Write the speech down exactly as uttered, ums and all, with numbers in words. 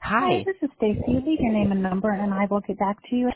Hi, Hi. this is Stacy. Leave your name and number, and I will get back to you